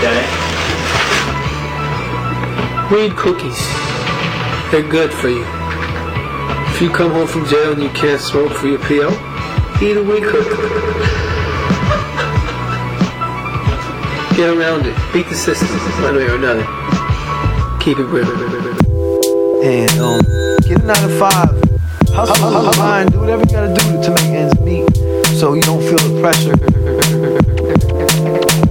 day? Weed cookies. They're good for you. If you come home from jail and you can't smoke for your PO, eat a weed cookie. Get around it. Beat the system, one way or another. Keep it real. And get a 9 to 5. Hustle, grind, do whatever you gotta do to make ends meet, so you don't feel the pressure.